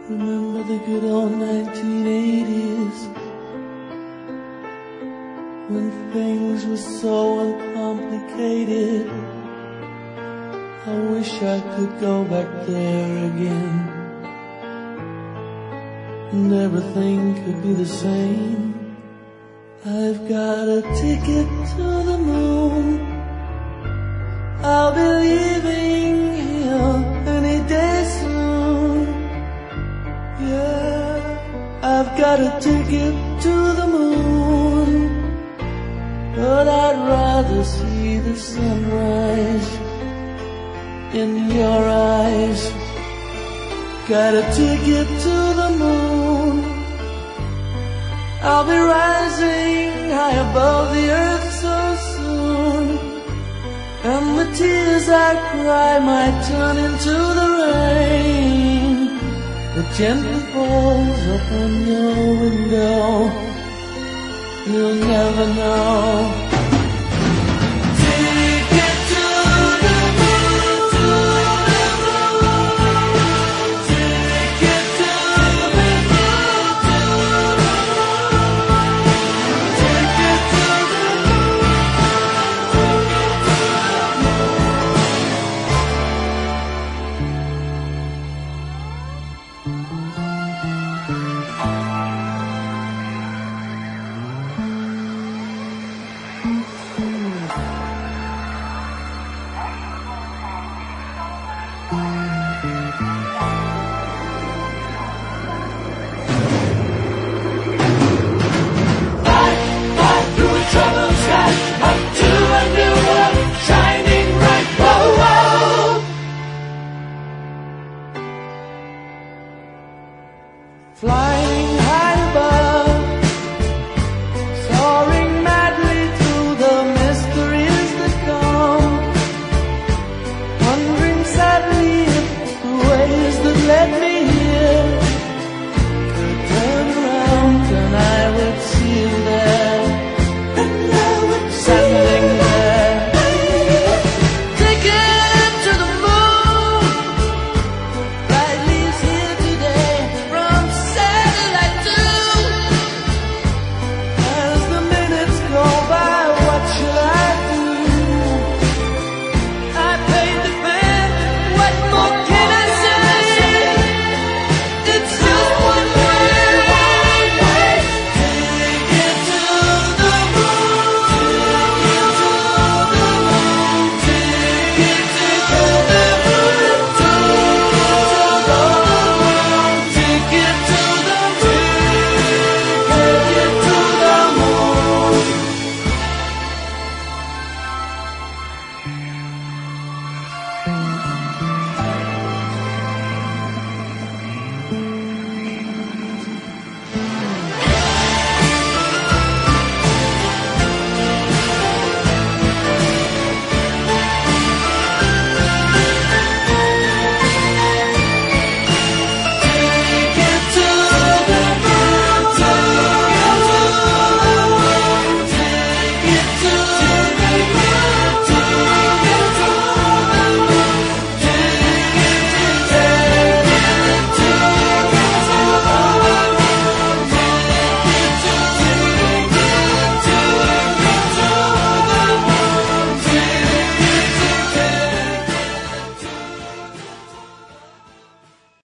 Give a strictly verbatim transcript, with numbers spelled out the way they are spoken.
Remember the good old nineteen eighties, when things were so uncomplicated. I wish I could go back there again, and everything could be the same. I've got a ticket to the moon. I'll be leaving here any day soon. Yeah, I've got a ticket to the moon, but I'd rather see the sunrise in your eyes. Got a ticket to the moon. I'll be rising high above the earth so soon, and the tears I cry might turn into the rain that gently falls upon your window. You'll never know. Ticket to the moon, to the moon. Ticket to the moon, to the moon. Ticket to the fly